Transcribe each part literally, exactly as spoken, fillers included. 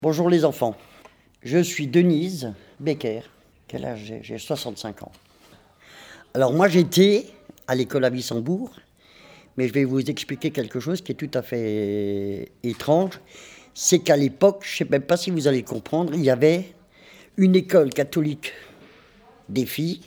Bonjour les enfants, je suis Denise Becker. Quel âge j'ai? J'ai soixante-cinq ans. Alors moi j'étais à l'école à Wissembourg, mais je vais vous expliquer quelque chose qui est tout à fait étrange. C'est qu'à l'époque, je ne sais même pas si vous allez comprendre, il y avait une école catholique des filles,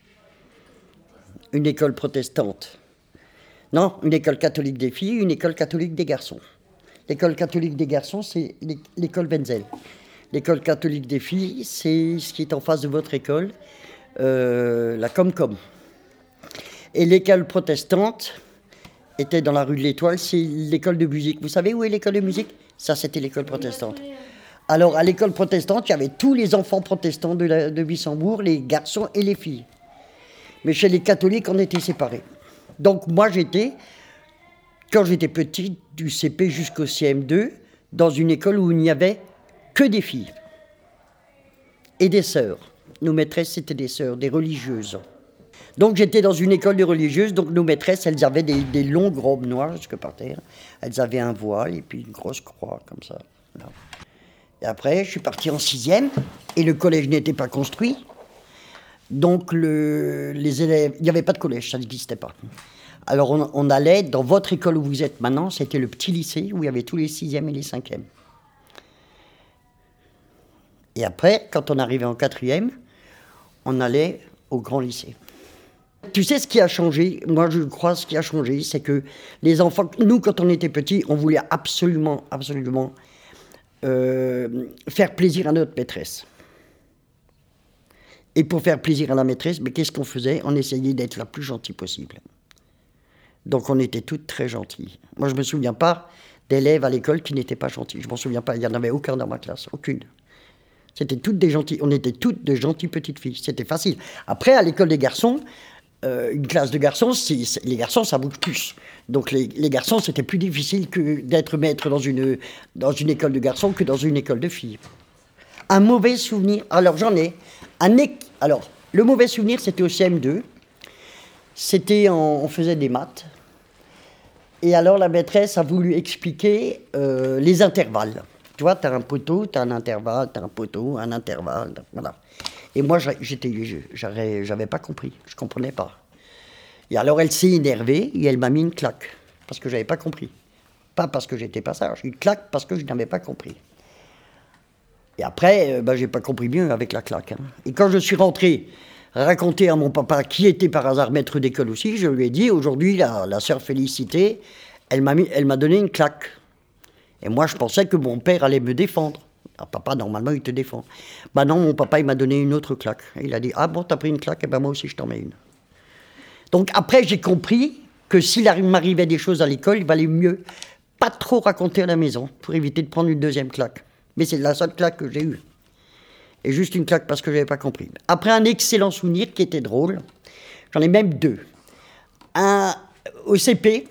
une école protestante. Non, une école catholique des filles, une école catholique des garçons. L'école catholique des garçons, c'est l'école Wenzel. L'école catholique des filles, c'est ce qui est en face de votre école, euh, la Comcom. Et l'école protestante était dans la rue de l'Étoile, c'est l'école de musique. Vous savez où est l'école de musique? Ça, c'était l'école protestante. Alors, à l'école protestante, il y avait tous les enfants protestants de, la, de Wissembourg, les garçons et les filles. Mais chez les catholiques, on était séparés. Donc, moi, j'étais... Quand j'étais petit, du C P jusqu'au C M deux, dans une école où il n'y avait que des filles et des sœurs. Nos maîtresses, c'était des sœurs, des religieuses. Donc j'étais dans une école de religieuses, donc nos maîtresses, elles avaient des, des longues robes noires jusque par terre. Elles avaient un voile et puis une grosse croix, comme ça. Là. Et après, je suis parti en sixième, et le collège n'était pas construit. Donc le, les élèves... Il n'y avait pas de collège, ça n'existait pas. Alors on, on allait dans votre école où vous êtes maintenant, c'était le petit lycée où il y avait tous les sixièmes et les cinquièmes. Et après, quand on arrivait en quatrième, on allait au grand lycée. Tu sais ce qui a changé? Moi je crois ce qui a changé, c'est que les enfants, nous quand on était petits, on voulait absolument, absolument euh, faire plaisir à notre maîtresse. Et pour faire plaisir à la maîtresse, mais qu'est-ce qu'on faisait? On essayait d'être la plus gentille possible. Donc on était toutes très gentilles. Moi je ne me souviens pas d'élèves à l'école qui n'étaient pas gentils. Je ne m'en souviens pas, il n'y en avait aucun dans ma classe, aucune. C'était toutes des gentilles, on était toutes de gentilles petites filles, c'était facile. Après à l'école des garçons, euh, une classe de garçons, c'est, c'est, les garçons ça bouge plus. Donc les, les garçons c'était plus difficile que d'être maître dans une, dans une école de garçons que dans une école de filles. Un mauvais souvenir, alors j'en ai. Un é... Alors le mauvais souvenir c'était au C M deux. C'était, en, on faisait des maths, et alors la maîtresse a voulu expliquer euh, les intervalles. Tu vois, tu as un poteau, tu as un intervalle, tu as un poteau, un intervalle, voilà. Et moi, j'étais, j'avais, j'avais pas compris, je comprenais pas. Et alors elle s'est énervée, et elle m'a mis une claque, parce que j'avais pas compris. Pas parce que j'étais pas sage, une claque parce que je n'avais pas compris. Et après, euh, ben, j'ai pas compris mieux avec la claque. Hein. Et quand je suis rentré... raconter à mon papa, qui était par hasard maître d'école aussi, je lui ai dit, aujourd'hui, la, la sœur Félicité, elle m'a, mis, elle m'a donné une claque. Et moi, je pensais que mon père allait me défendre. Ah, papa, normalement, il te défend. Ben non, mon papa, il m'a donné une autre claque. Et il a dit, ah bon, t'as pris une claque, et ben moi aussi, je t'en mets une. Donc après, j'ai compris que s'il m'arrivait des choses à l'école, il valait mieux pas trop raconter à la maison, pour éviter de prendre une deuxième claque. Mais c'est la seule claque que j'ai eue. Et juste une claque parce que je n'avais pas compris. Après un excellent souvenir qui était drôle, j'en ai même deux. Un, au C P,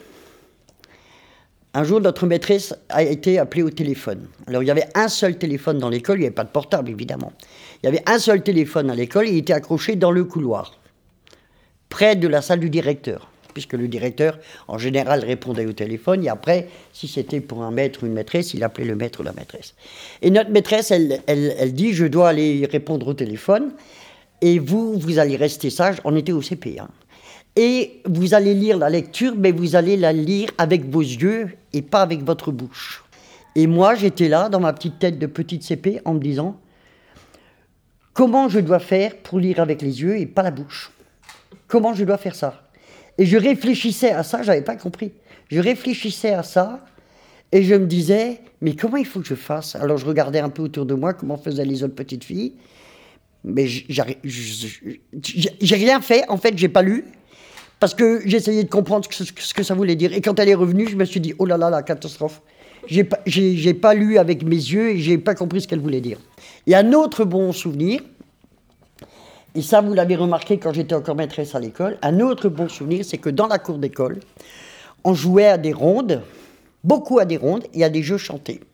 un jour notre maîtresse a été appelée au téléphone. Alors il y avait un seul téléphone dans l'école, il n'y avait pas de portable évidemment. Il y avait un seul téléphone à l'école, il était accroché dans le couloir, près de la salle du directeur. Puisque le directeur, en général, répondait au téléphone. Et après, si c'était pour un maître ou une maîtresse, il appelait le maître ou la maîtresse. Et notre maîtresse, elle, elle, elle dit, je dois aller répondre au téléphone. Et vous, vous allez rester sage. On était au C P. Hein. Et vous allez lire la lecture, mais vous allez la lire avec vos yeux et pas avec votre bouche. Et moi, j'étais là, dans ma petite tête de petite C P, en me disant, comment je dois faire pour lire avec les yeux et pas la bouche? Comment je dois faire ça? Et je réfléchissais à ça, je n'avais pas compris. Je réfléchissais à ça et je me disais, mais comment il faut que je fasse? Alors je regardais un peu autour de moi comment faisaient les autres petites filles. Mais j'ai rien fait, en fait, j'ai pas lu. Parce que j'essayais de comprendre ce que, ce que ça voulait dire. Et quand elle est revenue, je me suis dit, oh là là, la catastrophe. J'ai pas, j'ai, j'ai pas lu avec mes yeux et j'ai pas compris ce qu'elle voulait dire. Et un autre bon souvenir, et ça, vous l'avez remarqué quand j'étais encore maîtresse à l'école, un autre bon souvenir, c'est que dans la cour d'école, on jouait à des rondes, beaucoup à des rondes, et à des jeux chantés.